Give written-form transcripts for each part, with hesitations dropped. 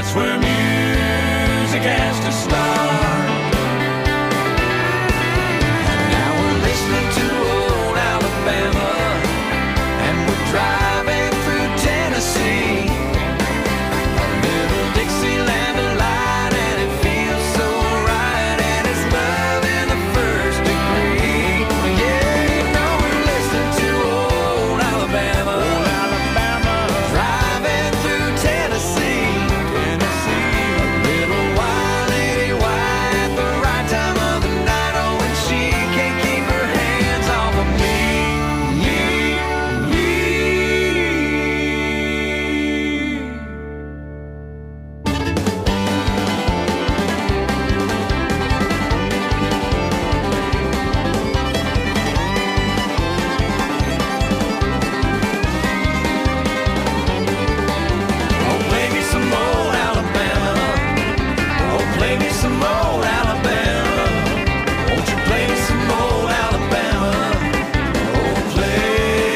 That's where music has to start. And now we're listening to old Alabama, and we're driving through Tennessee. A little Dixieland delight, and it feels so right, and it's love in the first degree. Yeah, you know we're listening to old Alabama, driving through Tennessee. A little wild lady white, the right time of the night. Oh, and she can't keep her hands off of me. Oh, play me some old Alabama. Oh, play me some old Alabama. Won't you play me some old Alabama? Oh, play.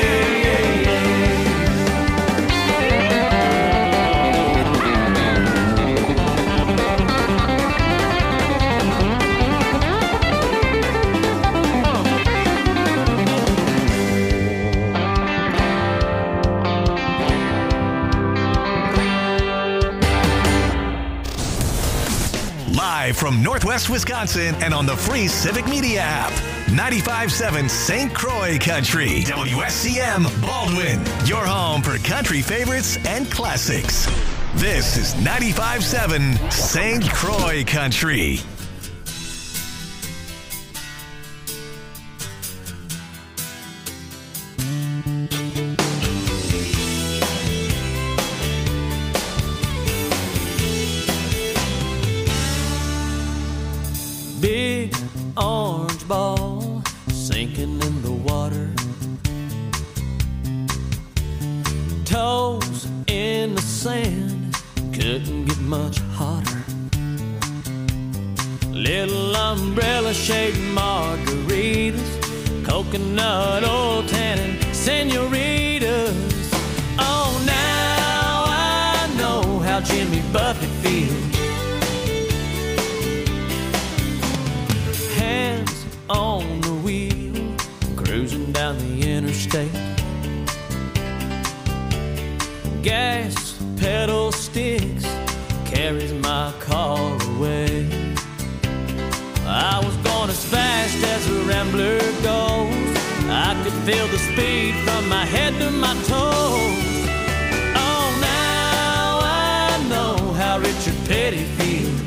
Live from Northwest Wisconsin and on the free Civic Media app. 95.7 St. Croix Country. WSCM Baldwin. Your home for country favorites and classics. This is 95.7 St. Croix Country. Big orange ball sinking in the water. Toes in the sand, couldn't get much hotter. Little umbrella shaped margaritas, coconut oil tannin senoritas. Oh, now I know how Jimmy Buffett feels. Hands on the wheel, cruising down the interstate. Gas pedal sticks, carries my car away. I was going as fast as a rambler goes. I could feel the speed from my head to my toes. Oh, now I know how Richard Petty feels.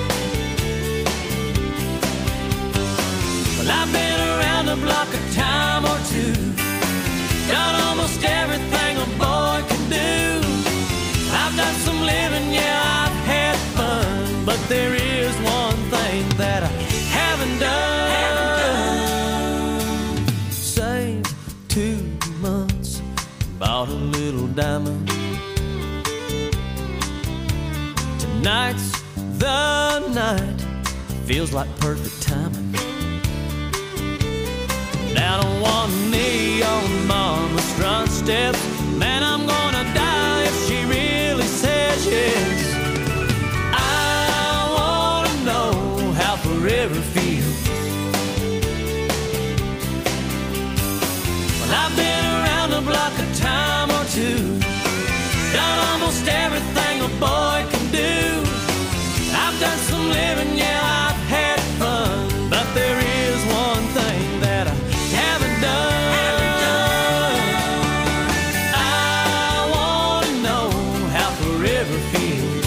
Well, I've been around the block a time or two, done almost everything a boy can do. I've done some living, yeah, I've had fun, but there is one thing that I haven't done. Saved 2 months, bought a little diamond. Tonight's the night, feels like perfect timing. Down on one knee on mama's front steps, man, I'm gonna die if she really says yes. I wanna know how forever feels. Well, I've been around the block a time or two, done almost everything a boy can do. I've done some living, yeah, I've had fun, but there is one thing that I haven't done. I wanna know how forever feels.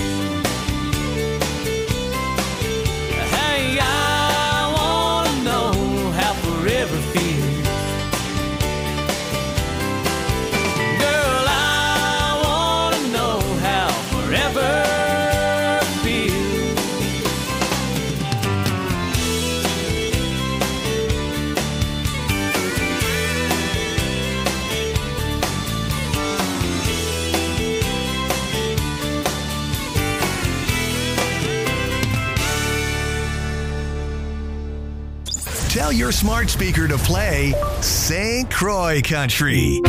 Hey, I wanna know how forever feels. Girl, I wanna know how forever feels. Tell your smart speaker to play St. Croix Country.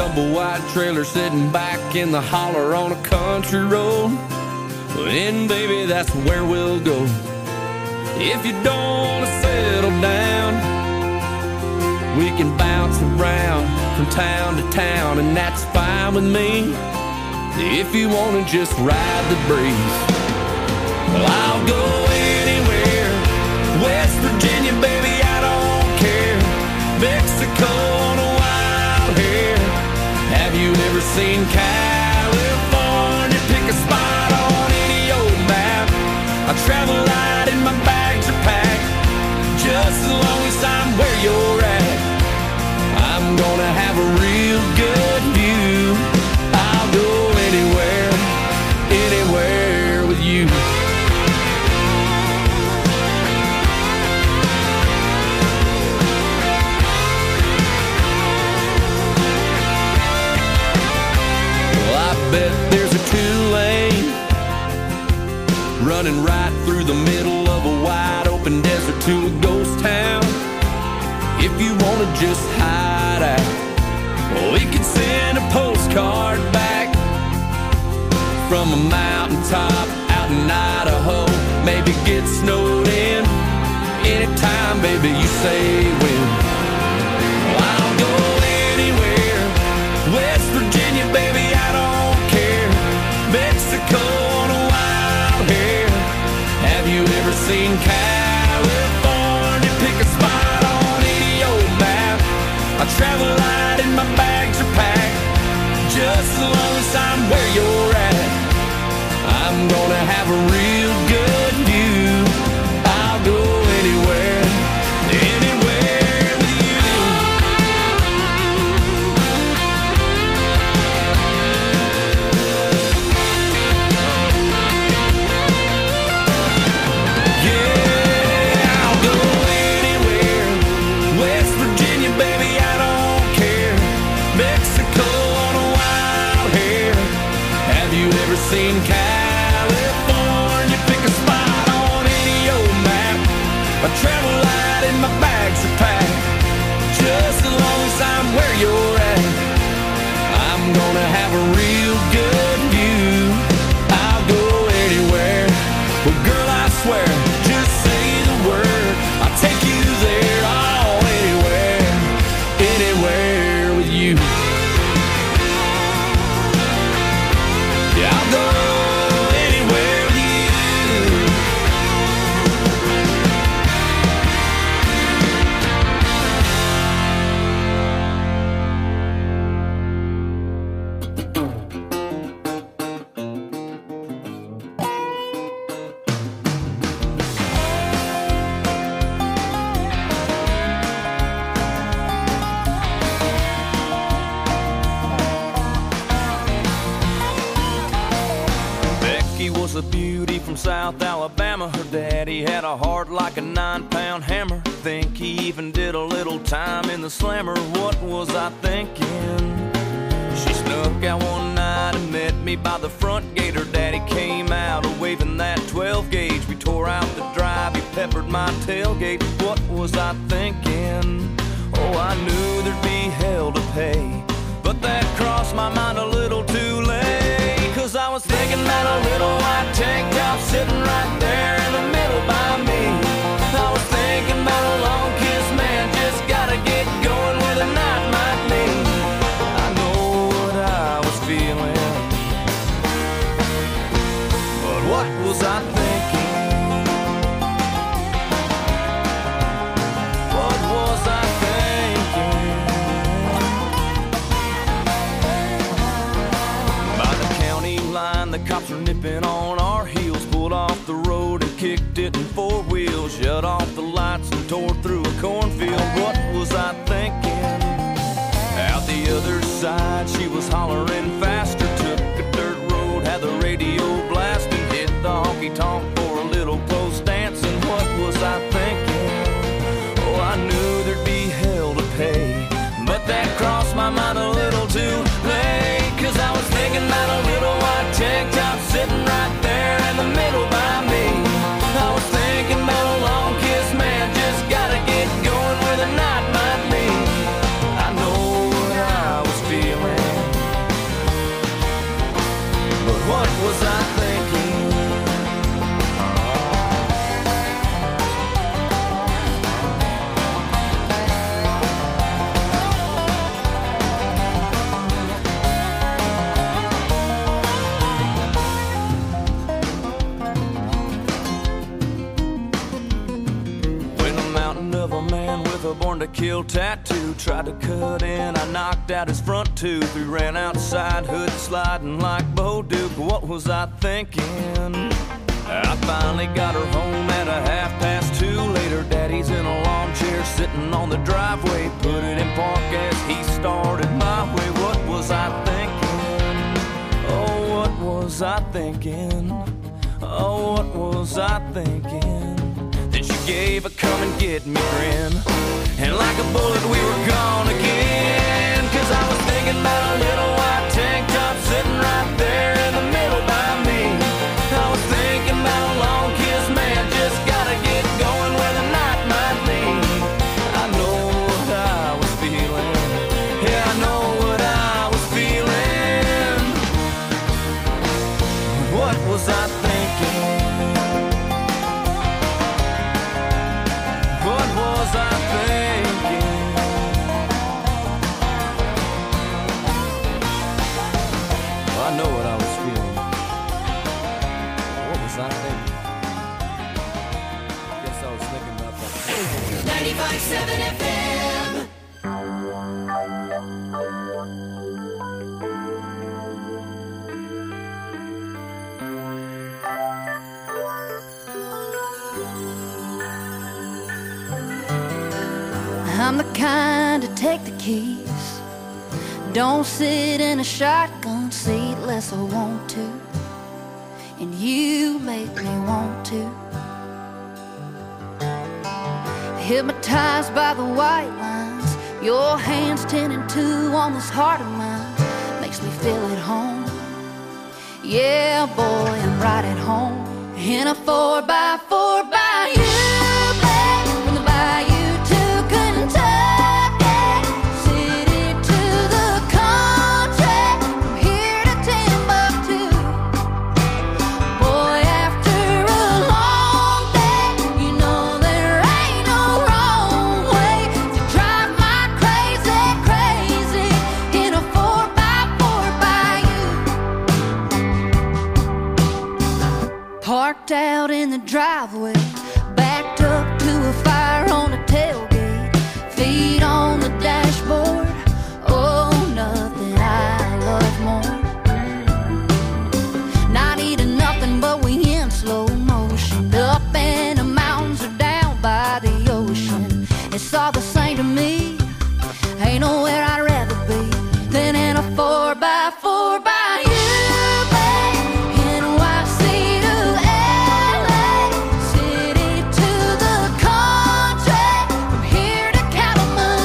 double wide trailer sitting back in the holler on a country road. And baby, that's where we'll go. If you don't want to settle down, we can bounce around from town to town, and that's fine with me. If you want to just ride the breeze, well, I'll go anywhere. West Virginia, baby, I don't care. Mexico on a wild hair. Have you ever seen California? Pick a spot on any old map. I travel light and my bags are packed, just as long as I'm where you're at. I'm gonna have a real good view. I'll go anywhere, anywhere with you. Well, I bet there's a 2-lane running right through the middle of a wide open desert to a ghost town. If you wanna just hide out, we could send a postcard back from a mountaintop out in Idaho. Maybe get snowed in anytime, baby, you say when. Well, I'll go anywhere. West Virginia, baby, I don't care. Mexico on a wild hair. Have you ever seen California? Pick a spot on any old map. I travel light and my bags are packed, just as long as I'm where you're at. I'm gonna have a real good view. I'll go anywhere, anywhere with you. Yeah, I'll go anywhere. West Virginia, baby, I don't care. Mexico on a wild hair. Have you ever seen California? Pick a spot on any old map. I travel light and my bags are packed, just as long as I'm where you're at. I'm gonna have a real good view. I'll go anywhere. Well, girl, I swear, just say the word, I'll take you there. Oh, anywhere, anywhere with you. Yeah, I'll go anywhere with you. Becky was a beauty from South Alabama. Her daddy had a heart like a 9-pound hammer. Think he even did a little time in the slammer. What was I thinking? She snuck out one night and met me by the front gate. Her daddy came out waving that 12 gauge. We tore out the drive, he peppered my tailgate. What was I thinking? Oh, I knew there'd be hell to pay, but that crossed my mind a little too late. 'Cause I was thinking that a little white tank top sitting right there in the middle by me. I was thinking about a long kiss, man, just gotta get going where the night might lead. I know what I was feeling, but what was I thinking? What was I thinking? By the county line, the cops were nipping on our heels. Pulled off the road and kicked it in 4 wheels. Shut off the lights and tore through a cornfield. What was I thinking? Out the other side, she was hollering faster. Took a dirt road, had the radio blasting. Hit the honky-tonk for a little close dancing. What was I thinking? Oh, I knew there'd be hell to pay, but that crossed my mind a little too late. 'Cause I was thinking about a little white tank top sitting right there in the middle by me. I was thinking about a long kiss, man, just gotta get going where the night might lead. I know what I was feeling, was I thinking? When a mountain of a man with a born to kill tattoo tried to cut in, I knocked out his front tooth. We ran outside, hood sliding like Bo Duke. What was I thinking? I finally got her home at 2:30. Later, Daddy's in a lawn chair sitting on the driveway. Put it in park as he started my way. What was I thinking? Oh, what was I thinking? Oh, what was I thinking? Then she gave a come and get me grin, and like a bullet we were gone again. Cause I was thinking about a little white tank top sitting right there in the middle by me. I was thinking about a long kiss, man, just gotta get going where the night might lead. I know what I was feeling, yeah, I know what I was feeling. What was I thinking? What was I thinking? I know what I was feeling. What was I thinking? Guess I was thinking about that. 95.7 FM. I'm the kind to take the keys, don't sit in a shotgun seat unless I want to, and you make me want to. Hypnotized by the white lines, your hands 10 and 2 on this heart of mine, makes me feel at home. Yeah, boy, I'm right at home in a 4x4 by you, babe, from the bayou to Kentucky, city to the country, from here to Timbuktu. Boy, after a long day, you know there ain't no wrong way to drive my crazy, crazy in a 4x4 by you. Parked out in the driveway, backed up to a fire on the tailgate, feet on the dashboard. Oh, nothing I love more. Not eating nothing, but we in slow motion, up in the mountains or down by the ocean. It's all the same to me. Ain't nowhere I'd rather be than in a 4x4 by you, babe. NYC to LA, city to the country, from here to Kalamazoo.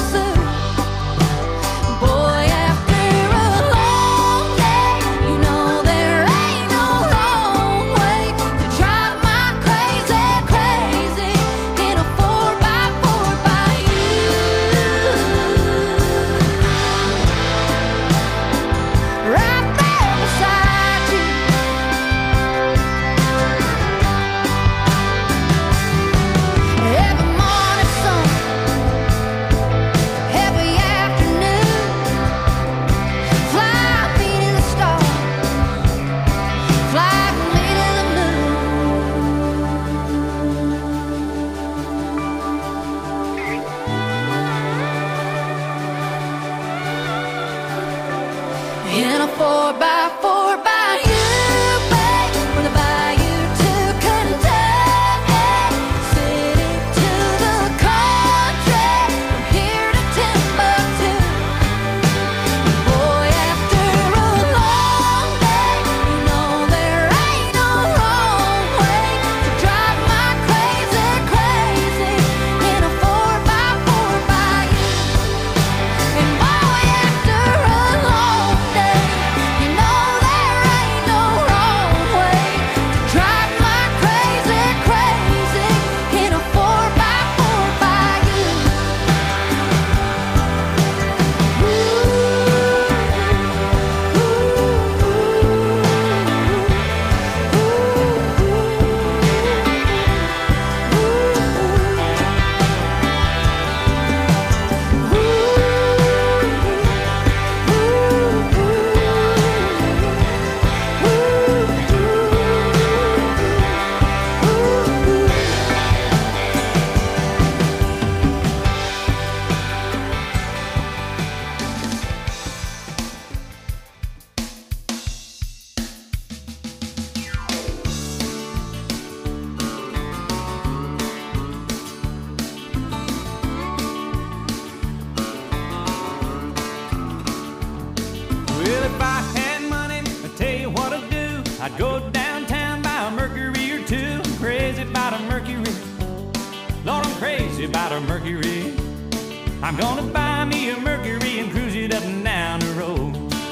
go downtown, buy a Mercury or two. I'm crazy about a Mercury. Lord, I'm crazy about a Mercury. I'm gonna buy me a Mercury and cruise it up and down the road.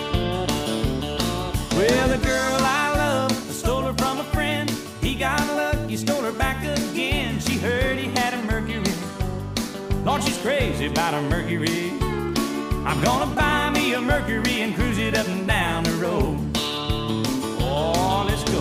Well, the girl I love, I stole her from a friend. He got lucky, stole her back again. She heard he had a Mercury. Lord, she's crazy about a Mercury. I'm gonna buy me a Mercury and cruise it up and down the road. Oh, let's go.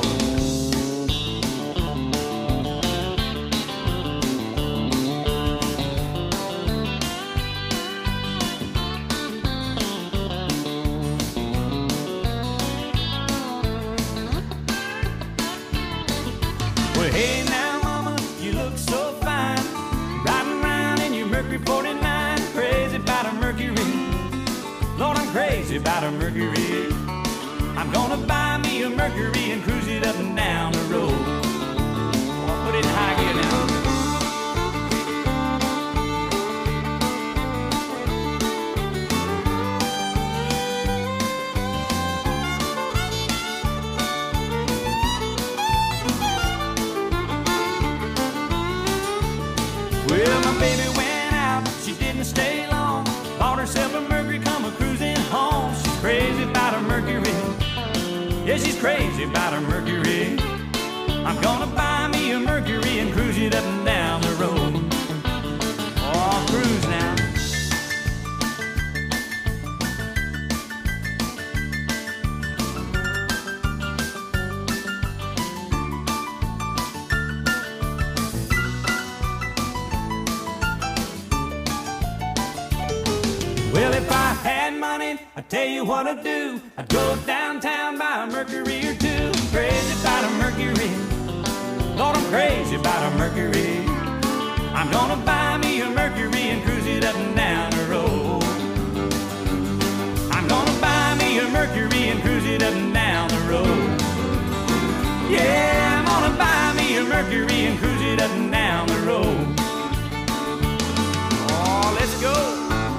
Well, hey now, mama, you look so fine. Riding around in your Mercury 49. Crazy about a Mercury. Lord, I'm crazy about a Mercury. I'm gonna buy me a Mercury and cruise it up and down the road. Oh, put it in high gear now. Well, my baby went out, she didn't stay long. Bought herself a Mercury, come a-cruising home. She's crazy about a Mercury. Yeah, she's crazy about a Mercury. I'm gonna buy me a Mercury and cruise it up and down the road. Oh, cruise now. Well, if I had money, I'd tell you what I'd do. I'd go downtown, buy a Mercury or two. I'm crazy about a Mercury. Lord, I'm crazy about a Mercury. I'm gonna buy me a Mercury and cruise it up and down the road. I'm gonna buy me a Mercury and cruise it up and down the road. Yeah, I'm gonna buy me a Mercury and cruise it up and down the road. Oh, let's go.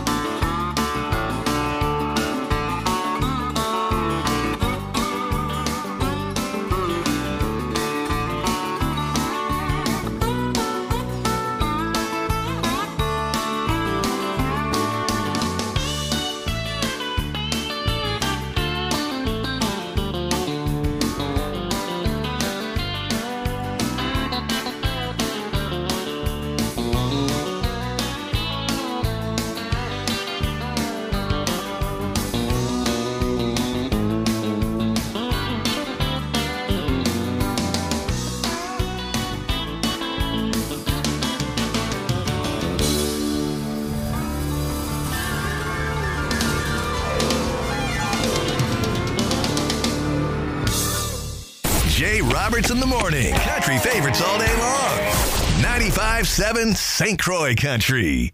Jay Roberts in the morning. Country favorites all day long. 95.7 St. Croix Country.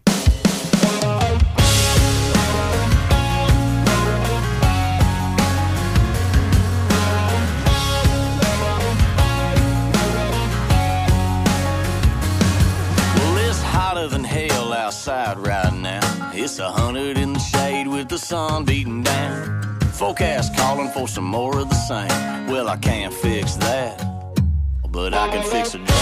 Well, it's hotter than hell outside right now. It's 100 in the shade with the sun beating down. Forecast calling for some more of the same. Well, I can't fix that, but I can fix a drink.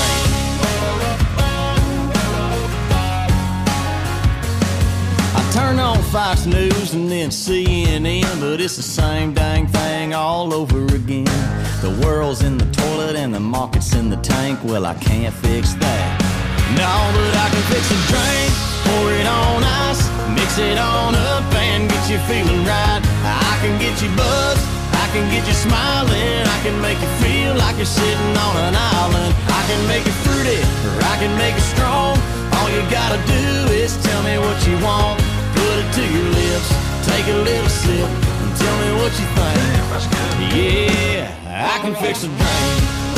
I turn on Fox News and then CNN, but it's the same dang thing all over again. The world's in the toilet and the market's in the tank. Well, I can't fix that. No, but I can fix a drink. Pour it on ice, mix it on up and get you feeling right. I can get you buzzed, I can get you smiling. I can make you feel like you're sitting on an island. I can make it fruity, or I can make it strong. All you gotta do is tell me what you want. Put it to your lips, take a little sip, and tell me what you think. Yeah, I can fix a drink.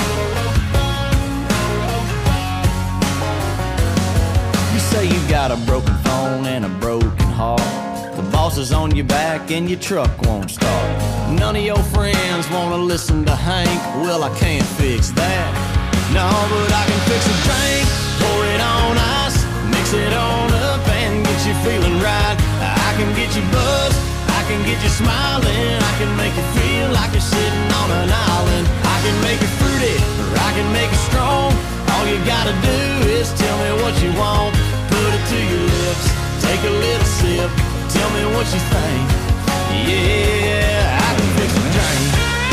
You say you got a broken phone and a broken heart. The boss is on your back and your truck won't start. None of your friends wanna listen to Hank. Well, I can't fix that. No, but I can fix a drink. Pour it on ice, mix it on up and get you feeling right. I can get you buzzed, I can get you smiling. I can make you feel like you're sitting on an island. I can gotta do is tell me what you want, put it to your lips, take a little sip, tell me what you think. Yeah, I can fix a drink.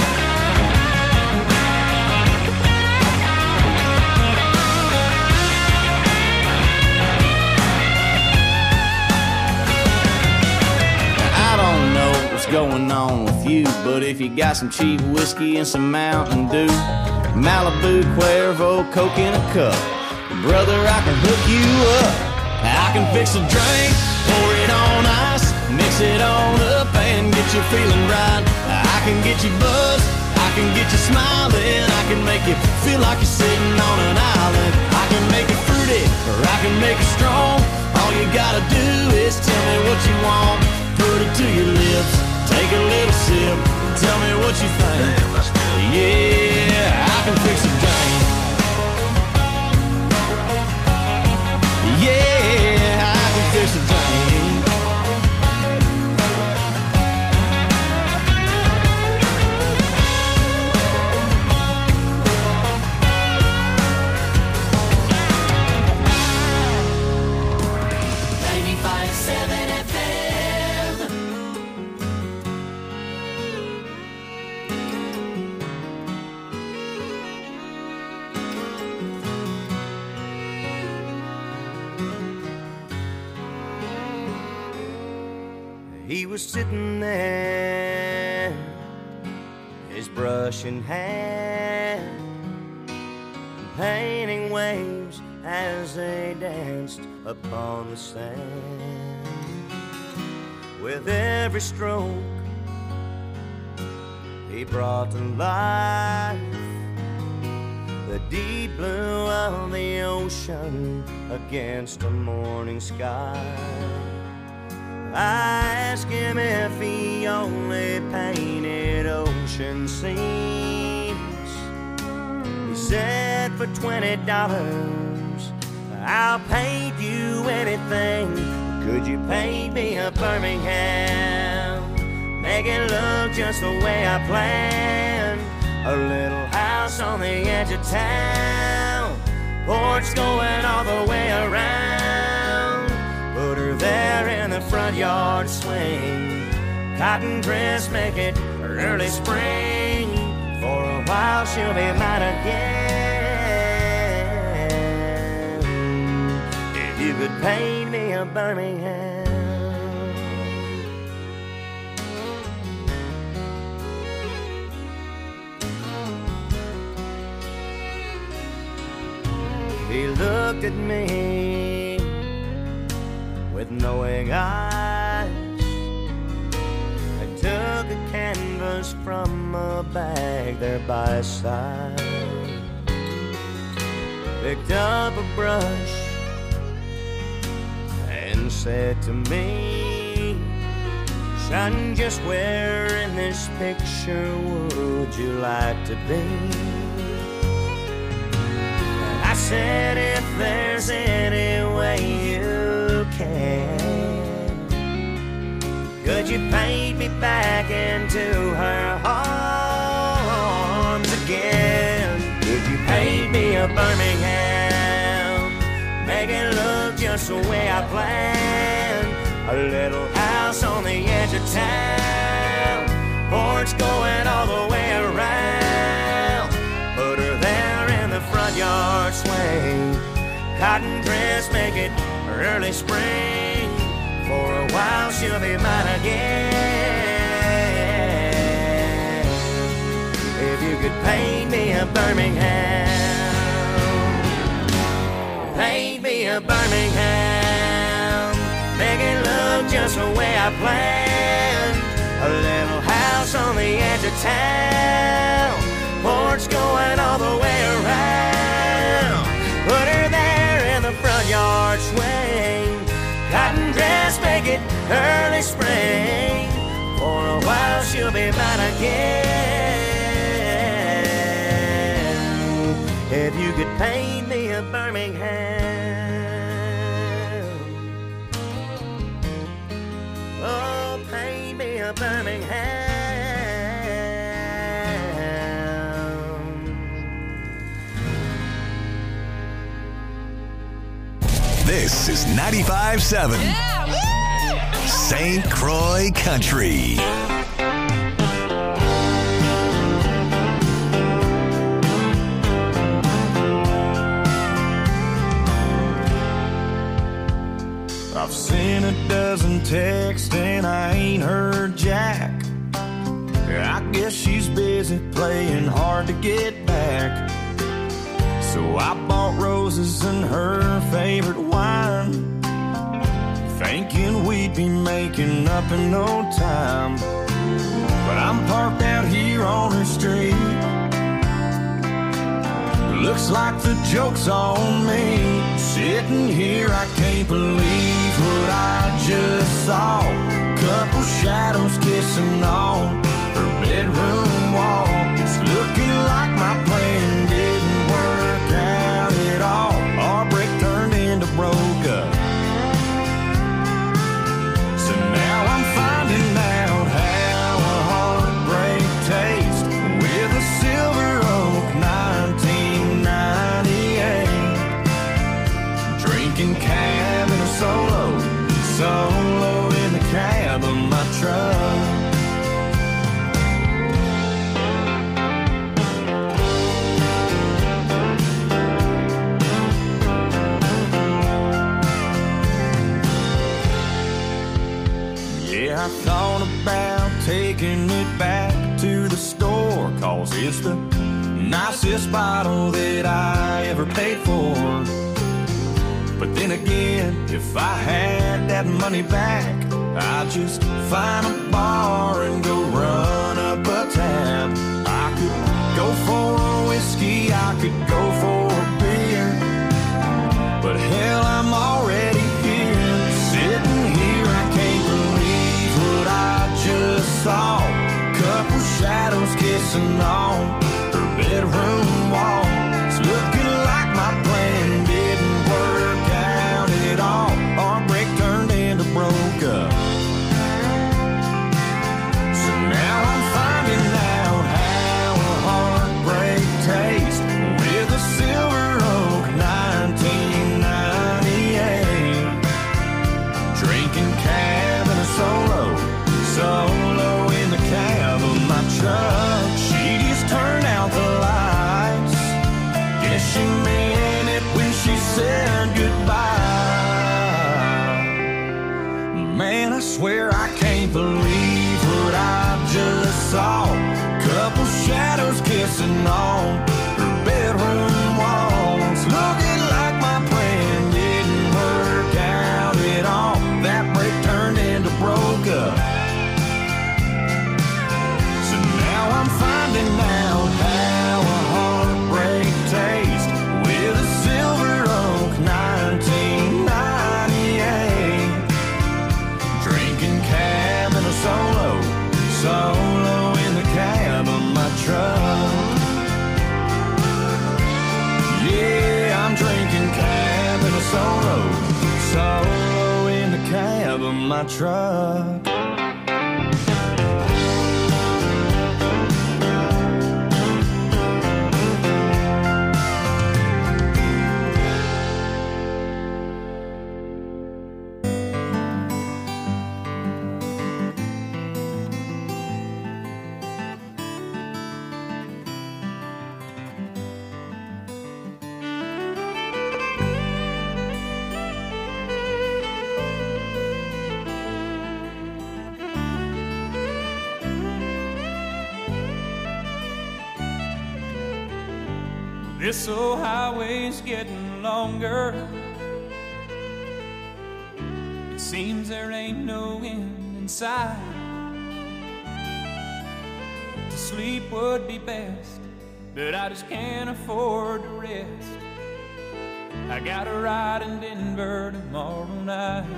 I don't know what's going on with you, but if you got some cheap whiskey and some Mountain Dew, Malibu, Cuervo, Coke in a cup, brother, I can hook you up. I can fix a drink, pour it on ice, mix it on up and get you feeling right. I can get you buzzed, I can get you smiling, I can make you feel like you're sitting on an island. I can make it fruity, or I can make it strong. All you gotta do is tell me what you want, put it to your lips, take a little sip, tell me what you think. Yeah, I can fix a drink. Yeah, I can fix a drink. He was sitting there, his brush in hand, painting waves as they danced upon the sand. With every stroke, he brought to life the deep blue of the ocean against a morning sky. I asked him if he only painted ocean scenes. He said, for $20, I'll paint you anything. Could you paint me a Birmingham? Make it look just the way I planned. A little house on the edge of town, porch going all the way around. Put her there in the front yard swing, cotton dress, make it early spring. For a while she'll be mine again. If you could paint me a Birmingham. He looked at me with knowing eyes, and took a canvas from a bag there by his side, picked up a brush and said to me, son, just where in this picture would you like to be? I said, if there's any way you can, could you paint me back into her arms again? Could you paint me a Birmingham? Make it look just the way I planned. A little house on the edge of town, porch going all the way around. Put her there in the front yard swing, cotton dress, make it early spring. For a while she'll be mine again. If you could paint me a Birmingham, paint me a Birmingham, make it look just the way I planned. A little house on the edge of town, porch going all the way around. Put her there in the front yard swing, cotton dress, make it early spring. For a while she'll be mine again. If you could paint me a Birmingham, oh, paint me a Birmingham. This is 95.7 St. Croix Country. I've seen a dozen texts and I ain't heard jack. I guess she's busy playing hard to get back. So I bought roses and her favorite wine, thinking we'd be making up in no time. But I'm parked out here on her street. Looks like the joke's on me. Sitting here, I can't believe what I just saw. Couple shadows kissing on her bedroom wall. It's looking like my plan didn't work out at all. Our break turned into broke up. So now I'm finding out how a heartbreak tastes with a Silver Oak 1998. Drinking cab in a solo in the cab of my truck. I thought about taking it back to the store, 'cause it's the nicest bottle that I ever paid for. But then again, if I had that money back, I'd just find a bar and go run up a tab. I could go for a whiskey, I could go for a beer, but hell, I'm already here. Sitting here, I can't believe what I just saw. Couple shadows kissing on her bedroom wall. It's looking like my plan didn't work out at all. Our break turned into broke up. So now I'm finding out how a heartbreak tastes with a Silver Oak 1998. Drinking cab and a solo in the cab of my truck. She just turned out the lights. Guess she meant it when she said goodbye. Man, I swear I can't believe what I just saw. Couple shadows kissing on her bedroom walls. Looking like my plan didn't work out at all. That break turned into broke up. So now I'm finding out how a heartbreak tastes with a Silver Oak 1998. Drinking cab and a solo in the cab of my truck. Yeah, I'm drinking cab and a solo in the cab of my truck. This old highway's getting longer. It seems there ain't no end in sight. To sleep would be best, but I just can't afford to rest. I got a ride in Denver tomorrow night.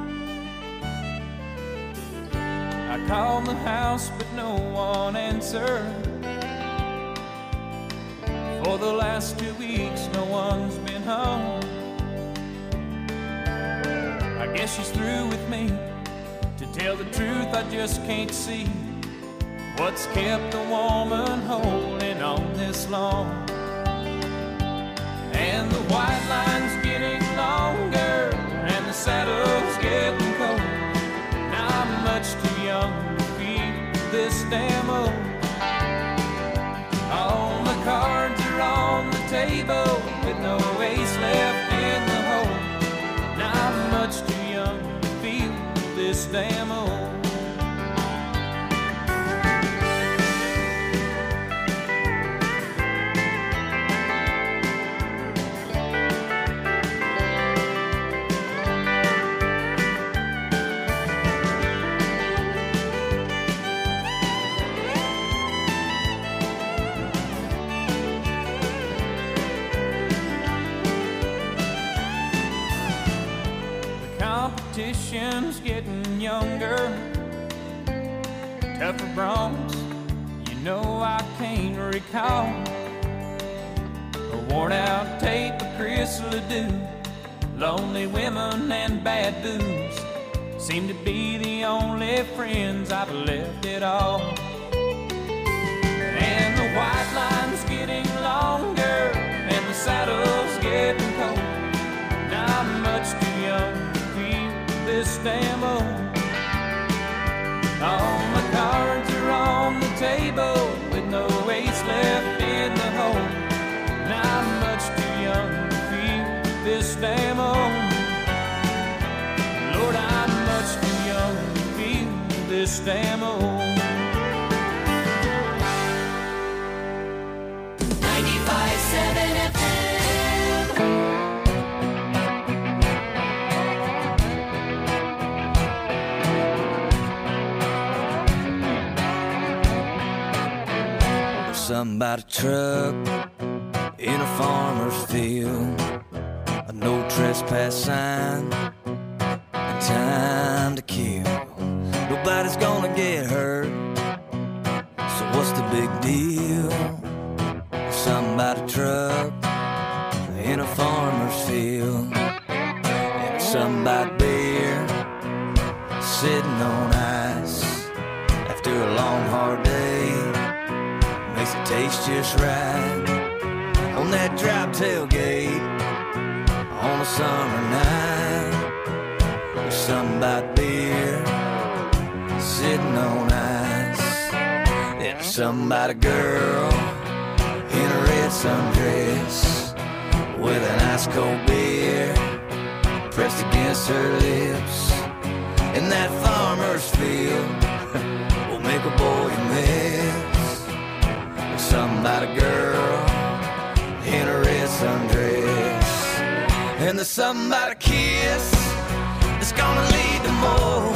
I called the house, but no one answered. For the last 2 weeks, no one's been home. I guess she's through with me. To tell the truth, I just can't see what's kept a woman holding on this long. And the white line's getting longer. generation's getting younger, tougher broncs, you know I can't recall. A worn out tape of Chris Ledoux, lonely women and bad booze seem to be the only friends I've left at all. And the white line's getting longer and the saddle's getting cold. I'm much too young to feel this damn old. All my cards are on the table with no ace left in the hole. And I'm much too young to feel this damn old. Lord, I'm much too young to feel this damn old. 95.7 FM. Something about a truck in a farmer's field, a no trespass sign, and time to kill. Nobody's gonna get hurt, so what's the big deal? Something about a truck in a farmer's field, and something about beer sitting on ice after a long hard day. Makes it taste just right on that drop tailgate on a summer night. There's something about beer sitting on ice. There's something about a girl in a red sundress with an ice cold beer pressed against her lips. In that farmer's field will make a boy miss. Something about a girl in a red sundress, and there's something about a kiss that's gonna lead to more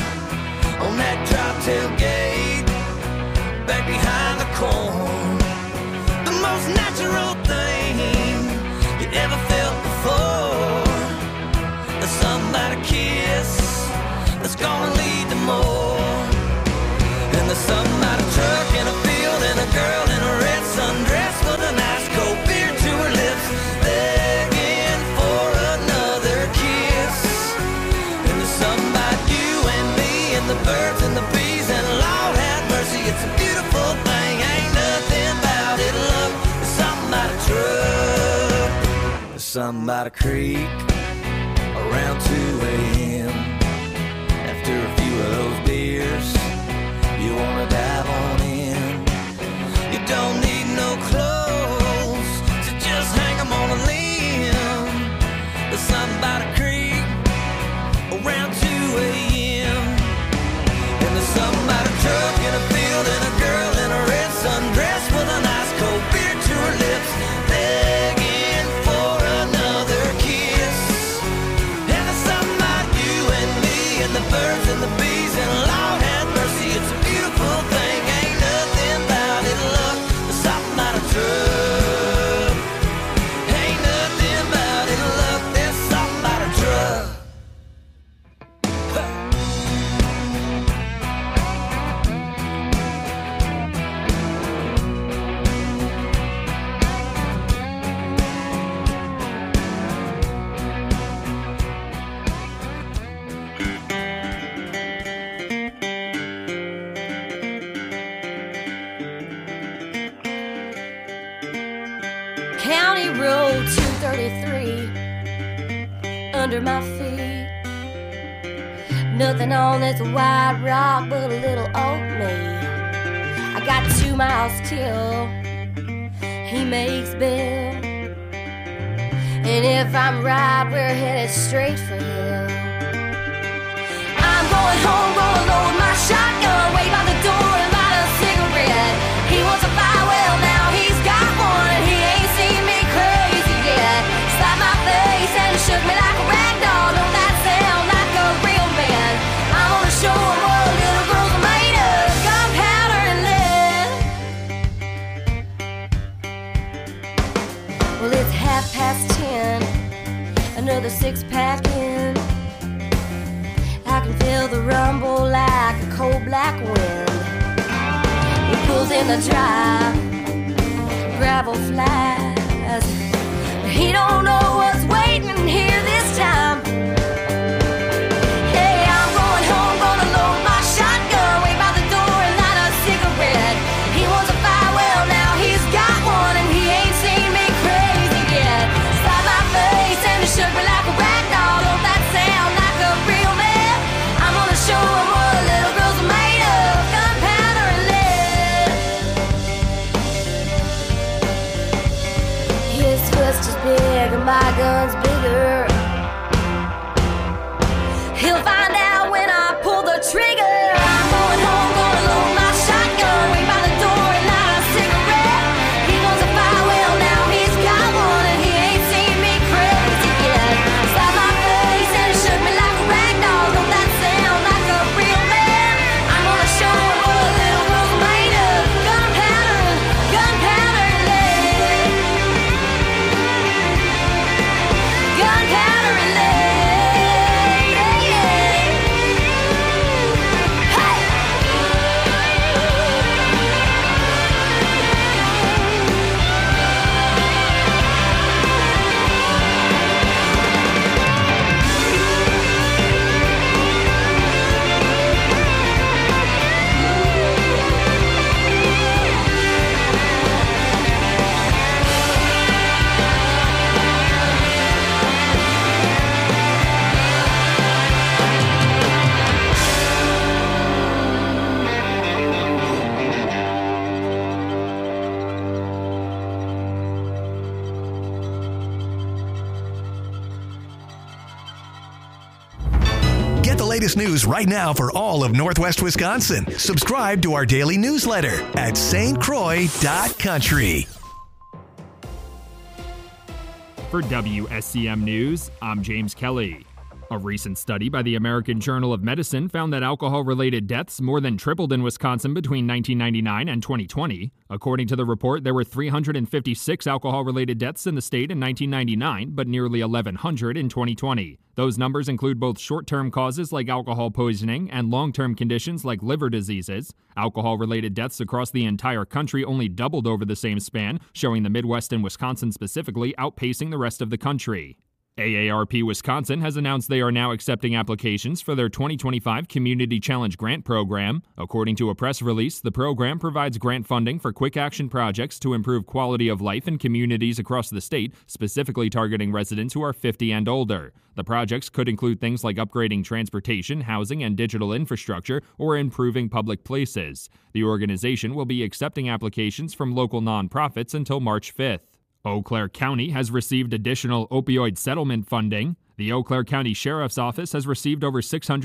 on that drop tailgate back behind the corn. The most natural thing you ever felt before. There's something about a kiss that's gonna lead to more. And there's something about a truck in a field and a girl in a red sundress with a nice cold beer to her lips, begging for another kiss. And there's something about you and me and the birds and the bees, and Lord have mercy, it's a beautiful thing. Ain't nothing about it, look. There's something about a truck. There's something about a creek around 2 a.m. After a few of those beers, you wanna dive on in. You don't need no clothes to just hang them on a limb. There's something about a creek around 2 a.m. And there's something about a truck in a field and a girl in a red sundress with a nice cold beer to her lips, begging for another kiss. And there's something about you and me and the birds and the bees, and Lord have mercy, it's a beautiful thing. Ain't nothing about it, look. There's something about a truck. Ain't nothing about it, look. There's something about a truck. County Road 233 under my feet. Nothing on this white rock but a little old me. I got 2 miles till he makes bail, and if I'm right, we're headed straight for hell. I'm going home, gonna load my shotgun, wait by the door and light a cigarette. He wants a fire, well now he's got one, and he ain't seen me crazy yet. Slapped my face and shook me like a rag doll. Don't that sound like a real man? I'm gonna show him what little girls are made of, gunpowder and lead. Well, it's 10:30, another 6-pack in. can feel the rumble like a cold black wind. He pulls in the drive, gravel flies. He don't know what's waiting here this time. Hey, I'm going home, gonna load my shotgun, wait by the door and light a cigarette. He wants a fire, well now he's got one, and he ain't seen me crazy yet. Slap my face and he shook me like a rag doll. Don't that sound like a real man? I'm gonna show him what little girls are made of, gunpowder and lead. His fist is big and my gun's bigger. He'll find out when I pull the trigger. I'm going home, gonna load my shotgun, wait by the door and light a cigarette. He wants a fire, well now he's got one, and he ain't seen me crazy yet. Slap my face and he shook me like a rag doll. Don't that sound like a real man? I'm gonna show him what a little girl's made of, gunpowder and lead. Gunpowder and lead. Get the latest news right now for all of Northwest Wisconsin. Subscribe to our daily newsletter at stcroix.country. For WSCM News, I'm James Kelly. A recent study by the American Journal of Medicine found that alcohol-related deaths more than tripled in Wisconsin between 1999 and 2020. According to the report, there were 356 alcohol-related deaths in the state in 1999, but nearly 1,100 in 2020. Those numbers include both short-term causes like alcohol poisoning and long-term conditions like liver diseases. Alcohol-related deaths across the entire country only doubled over the same span, showing the Midwest and Wisconsin specifically outpacing the rest of the country. AARP Wisconsin has announced they are now accepting applications for their 2025 Community Challenge Grant Program. According to a press release, the program provides grant funding for quick action projects to improve quality of life in communities across the state, specifically targeting residents who are 50 and older. The projects could include things like upgrading transportation, housing, and digital infrastructure, or improving public places. The organization will be accepting applications from local nonprofits until March 5th. Eau Claire County has received additional opioid settlement funding. The Eau Claire County Sheriff's Office has received over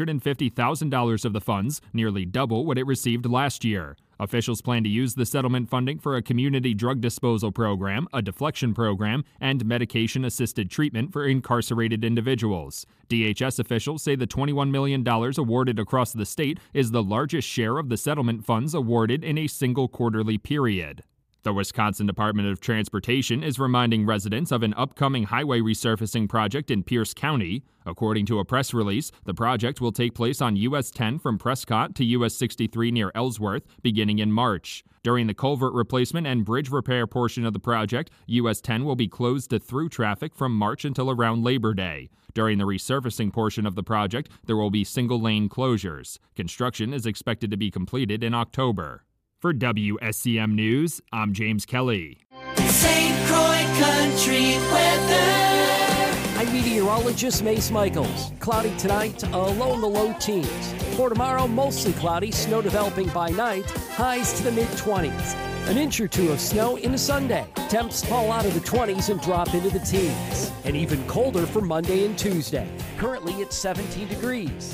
$650,000 of the funds, nearly double what it received last year. Officials plan to use the settlement funding for a community drug disposal program, a deflection program, and medication-assisted treatment for incarcerated individuals. DHS officials say the $21 million awarded across the state is the largest share of the settlement funds awarded in a single quarterly period. The Wisconsin Department of Transportation is reminding residents of an upcoming highway resurfacing project in Pierce County. According to a press release, the project will take place on US 10 from Prescott to US 63 near Ellsworth, beginning in March. During the culvert replacement and bridge repair portion of the project, US 10 will be closed to through traffic from March until around Labor Day. During the resurfacing portion of the project, there will be single-lane closures. Construction is expected to be completed in October. For WSCM News, I'm James Kelly. St. Croix Country Weather. I'm meteorologist Mace Michaels. Cloudy tonight, low in the low teens. For tomorrow, mostly cloudy, snow developing by night, highs to the mid-20s. An inch or two of snow into Sunday. Temps fall out of the 20s and drop into the teens. And even colder for Monday and Tuesday. Currently, it's 17 degrees.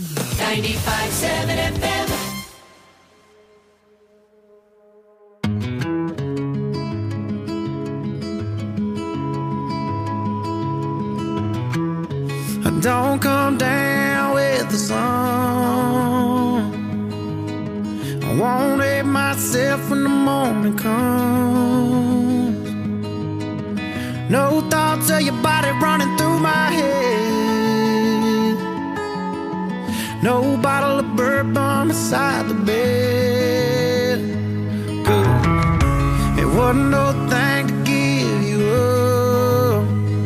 95.7 FM. Don't come down with the sun. I won't hate myself when the morning comes. No thoughts of your body running through my head. No bottle of bourbon beside the bed. Good. It wasn't no thing to give you up.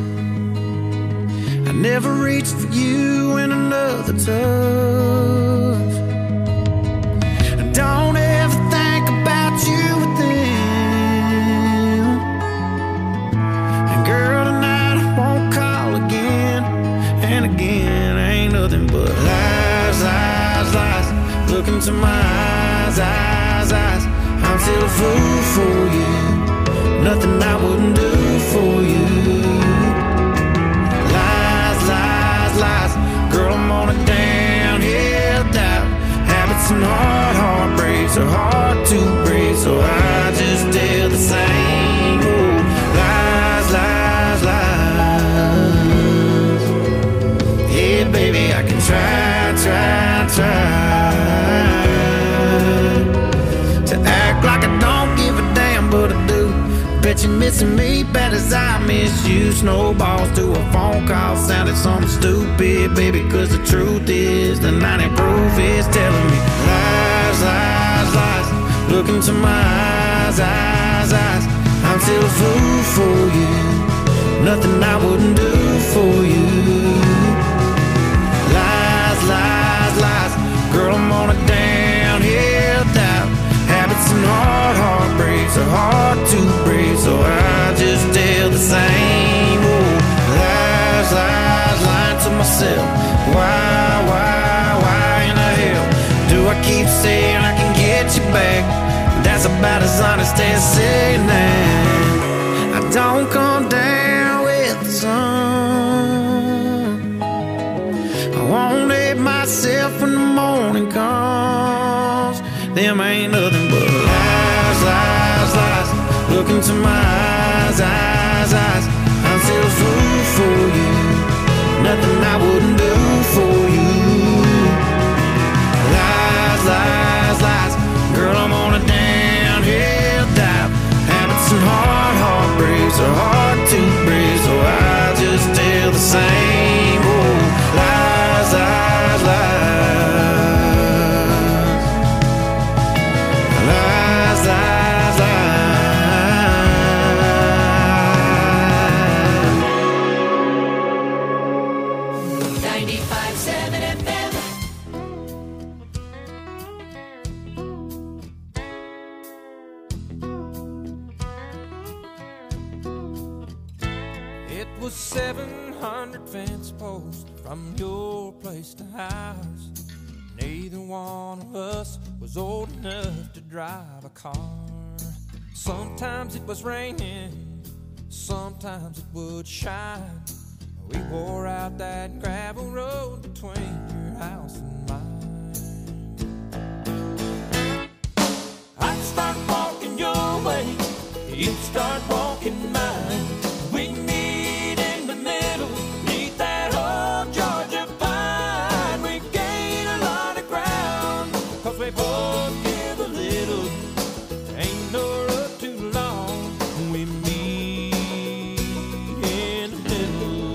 I never reached for you in another touch. I don't ever think about you with them. And girl, tonight I won't call again and again. Ain't nothing but lies, lies, lies. Look into my eyes, eyes, eyes. I'm still a fool for you. Nothing I wouldn't do for you. Lies, lies, lies. Girl, I'm on a downhill dive. Habits and heartbreaks are hard to break, so I just tell the same. Oh, lies, lies, lies. Yeah, baby, I can try, try, try to act like I don't give a damn, but I do. Bet you're missing me bad as I miss you. Snowballs to a phone call sounded something stupid, baby, cause the truth is the 90 proof is telling me lies, lies, lies. Look into my eyes, eyes, eyes. I'm still a fool for you. Nothing I wouldn't do for you. Lies, lies, lies. Girl, I'm on a downhill dive. Habits and heartbreaks are hard to break, so I just tell the same. Oh, lies, lies, lying to myself. Why in the hell do I keep saying I can get you back? That's about as honest as saying that I don't come down with the sun. I won't hate myself when the morning comes. Them ain't nothing but lies, lies, lies. Look into my eyes, eyes, eyes. I'm still a fool for you. Nothing I wouldn't do for you. Lies, lies, lies. Girl, I'm on a downhill dive. Habits and heartbreaks are hard to break, so I just tell the same. Oh, lies, lies, lies. Lies, lies, lies. 95.7 FM. It was 700 fence posts from your place to ours. Neither one of us was old enough to drive a car. Sometimes it was raining, sometimes it would shine. We wore out that gravel road between your house and mine. I'd start walking your way, you'd start walking mine. We'd meet in the middle, meet that old Georgia pine. We gain a lot of ground, cause we both give a little. Ain't no road too long, we meet in the middle.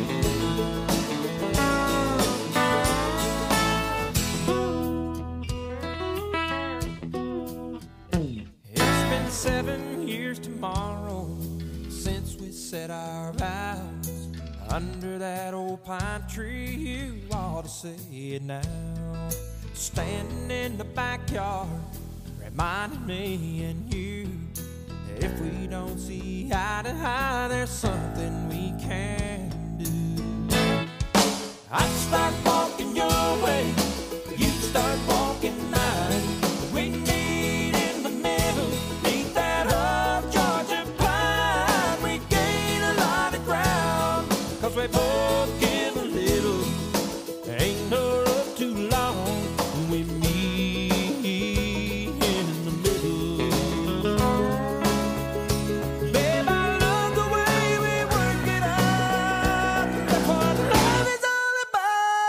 It's been 7 years tomorrow since we said our vows under that old pine tree. You ought to see it now, standing in the backyard, reminding me and you that if we don't see eye to eye, there's something we can do. I'd start walking your way, you'd start walking mine. We meet in the middle, meet that old Georgia pine. We gain a lot of ground, cause we both give a little. Ain't no road too long, we meet in the middle. Babe, I love the way we work it out. That's what love is all about.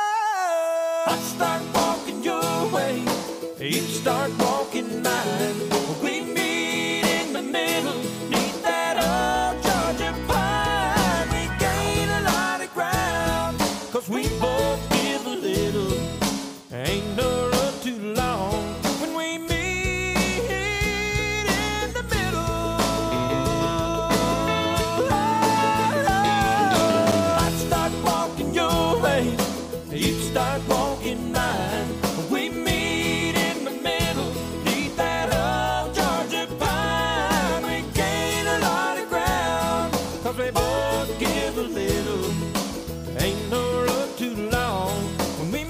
'cause we both give a little. Ain't no road too long when we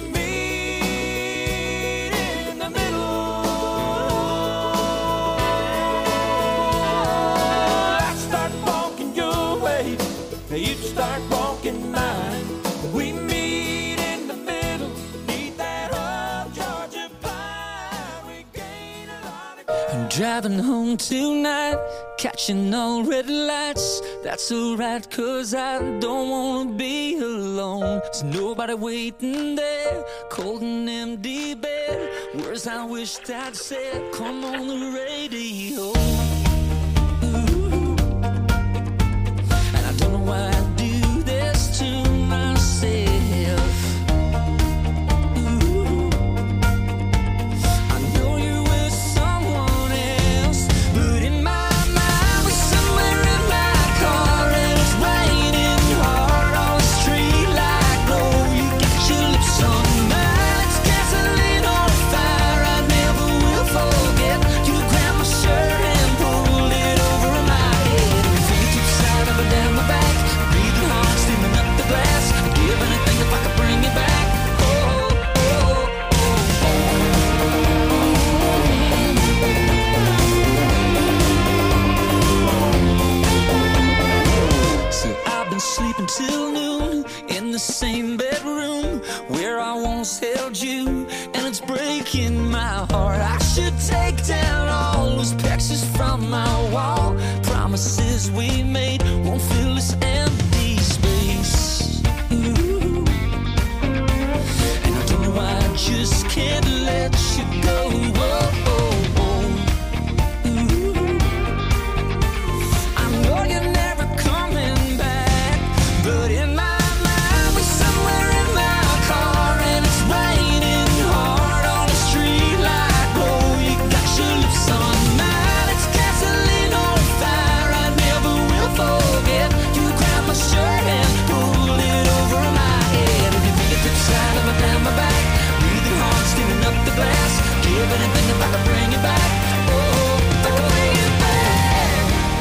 meet in the middle. I start walking your way, you start walking mine. We meet in the middle, need that old Georgia pine. We gain a lot of ground. I'm driving home tonight, catching all red lights. That's alright, 'cause I don't wanna be alone. There's nobody waiting there, cold and empty bed. Words I wished I'd said, come on the radio. Ooh. And I don't know why I do this to myself. Ooh. I know you with someone else, but in my mind we're somewhere in my car, and it's raining hard on the street like glow. You got your lips on mine, it's gasoline on fire. I never will forget. You grabbed my shirt and pulled it over my head. Fingertips side up and down my back, breathing hard, steaming up the glass. I'd give anything if I could bring you back. Oh, oh, oh, oh. So I've been sleeping till noon in the same bedroom where I once held you, and it's breaking my heart. I should take down all those pictures from my wall. Promises we made won't fill this empty space. Ooh. And I don't know why I just can't let you go. Oh, oh, oh. Ooh. I know you're never coming back, but in my mind we're somewhere in my car, and it's raining hard on the street like glow. You got your lips on mine, it's gasoline on fire. I never will forget. You grabbed my shirt and pulled it over my head. If you fingertips side up and down my back, breathing hard, steaming up the glass. Give anything if I could bring you back. Oh, if I could bring you back.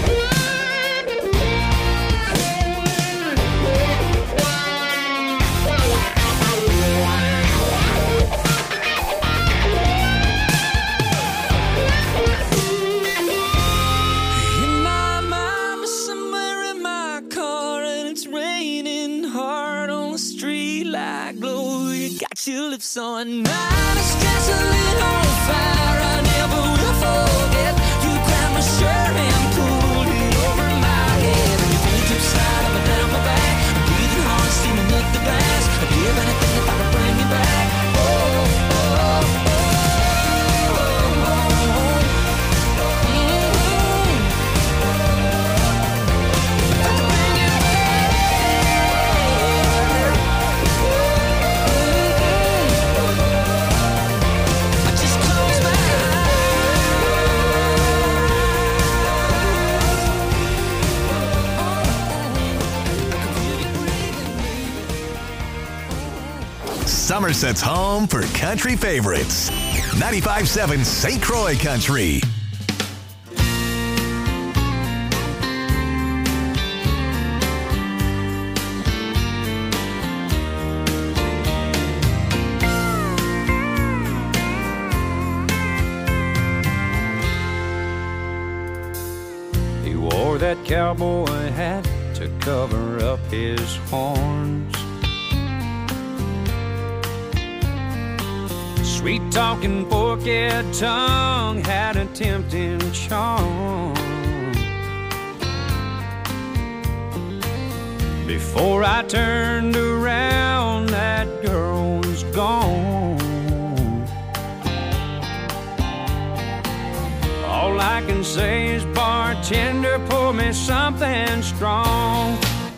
In my mind, we're somewhere in my car, and it's raining hard on the street like glow. You got your lips on mine, it's gasoline on fire. I never will forget. You grabbed my shirt and pulled it over my head. And your fingertips slide up and down my back, breathing hard, steaming up the glass. I'd give anything if I could bring you back. Oh, oh, oh, oh, oh. If I could bring you back. I just close my Somerset's home for country favorites. 95.7 St. Croix Country. He wore that cowboy hat to cover up his horns. Sweet-talking forked tongue had a tempting charm. Before I turned around, that girl was gone. All I can say is, bartender, pour me something strong.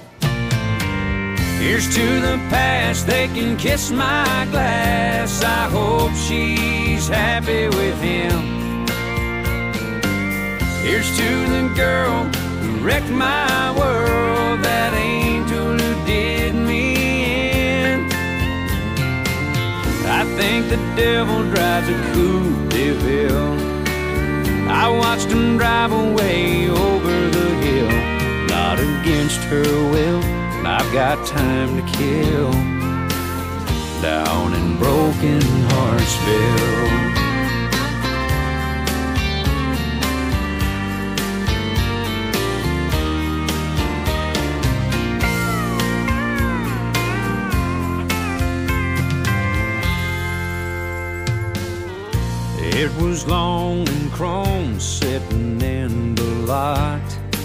Here's to the past, they can kiss my glass. I hope she's happy with him. Here's to the girl who wrecked my world, that angel who did me in. I think the devil drives a Coupe de Ville. I watched him drive away over the hill. Not a against her will, and I've got time to kill down in Broken Heartsville. It was long and chrome sitting in the lot,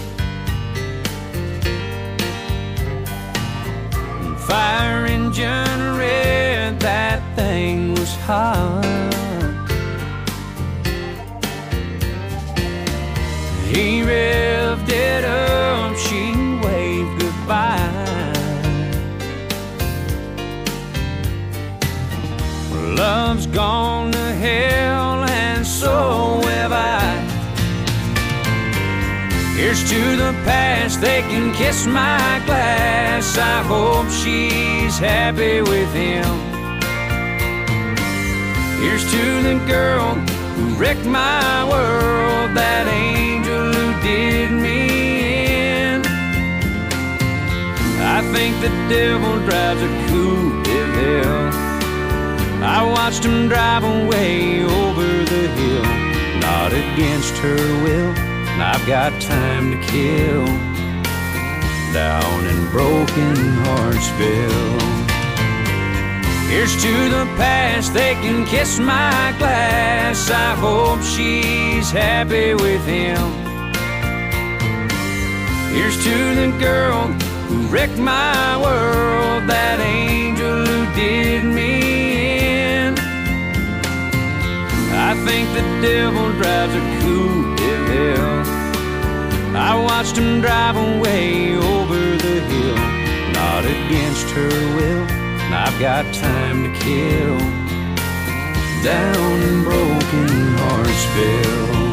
and fire engine red, that thing was hot. He revved it up, she waved goodbye. Love's gone to hell, and so have I. Here's to the past, they can kiss my glass. I hope she's happy with him. Here's to the girl who wrecked my world, that angel who did me in. I think the devil drives a coupe de ville. I watched him drive away over the hill, not against her will, and I've got time to kill down in Broken Heartsville. Here's to the past, they can kiss my glass. I hope she's happy with him. Here's to the girl who wrecked my world, that angel who did me in. I think the devil drives a coupe de ville. I watched him drive away over the hill, not against her will, and I've got time to kill down in Broken Heartsville.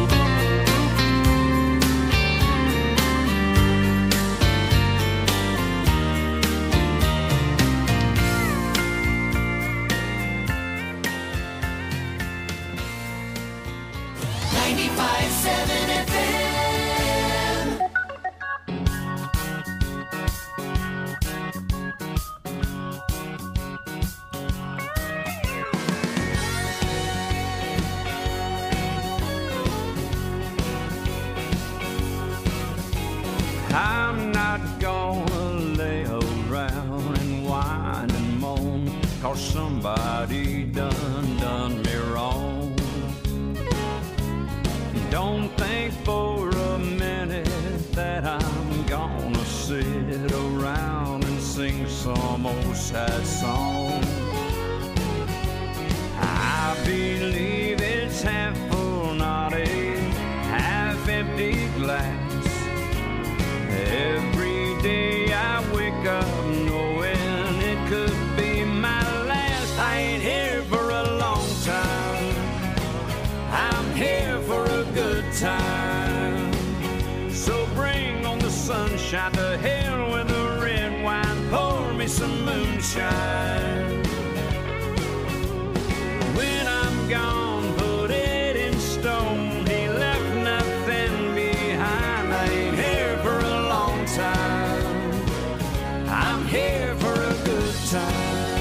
I'm not gonna lay around and whine and moan, 'cause somebody done me wrong. Don't think for a minute that I'm gonna sit around and sing some old sad song. I believe it's half full, not a half empty glass. Every day I wake up knowing it could be my last. I ain't here for a long time, I'm here for a good time. So bring on the sunshine, to hell with the red wine, pour me some moonshine. When I'm gone, put it in stone, he left nothing behind. I ain't here for a long time, I'm here for a good time.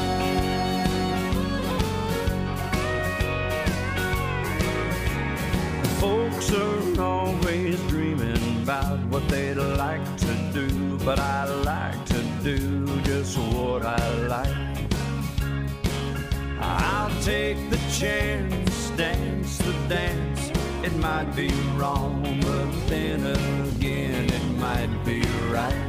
Folks are always dreaming about what they'd like to do, but I like to do just what I like. I'll take the chance, dance the dance. It might be wrong, but then again it might be right.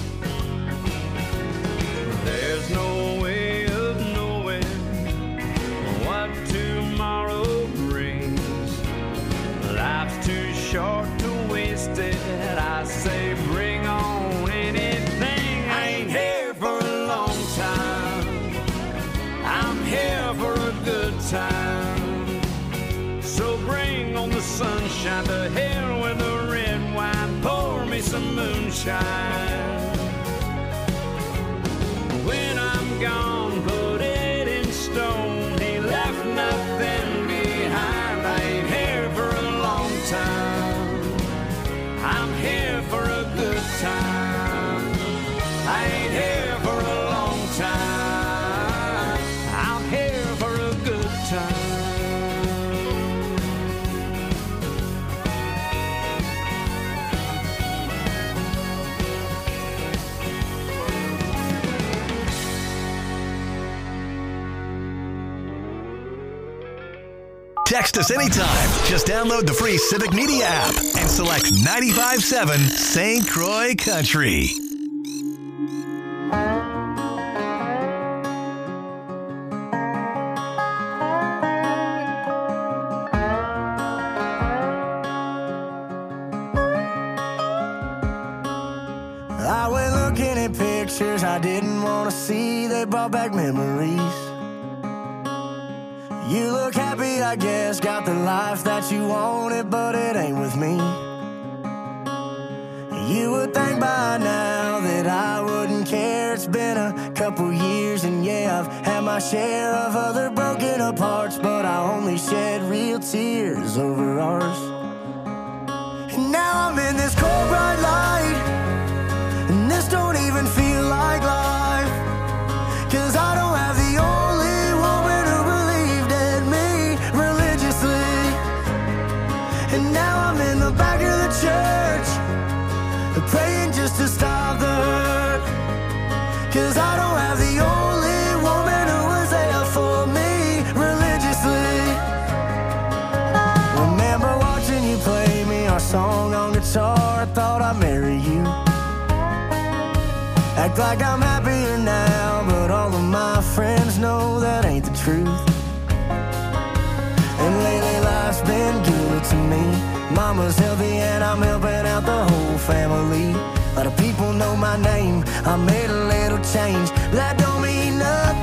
There's no way of knowing what tomorrow brings. Life's too short to waste it. I say bring on anything. I ain't here for a long time, I'm here for a good time. So bring on the sunshine, to hell with the red wine, pour me some moonshine. When I'm gone, put it in stone, he left nothing behind. I ain't here for a long time, I'm here for a good time. Text us anytime. Just download the free Civic Media app and select 95.7 St. Croix Country. I went looking at pictures I didn't want to see. They brought back memories. You look happy, I guess, got the life that you wanted, but it ain't with me. You would think by now that I wouldn't care. It's been a couple years, and yeah, I've had my share of other broken apart, but I only shed real tears over ours. And now I'm in this cold bright light, and this don't even feel like life, 'cause I don't have the only woman who believed in me religiously. And now I'm in the back of the church, praying just to stop the hurt, 'cause I don't have the only woman who was there for me religiously. Remember watching you play me our song on guitar, I thought I'd marry you. Act like I'm happier now, but all of my friends know that ain't the truth. And lately life's been good to me. Mama's healthy and I'm helping out the whole family. A lot of people know my name, I made a little change, but that don't mean nothing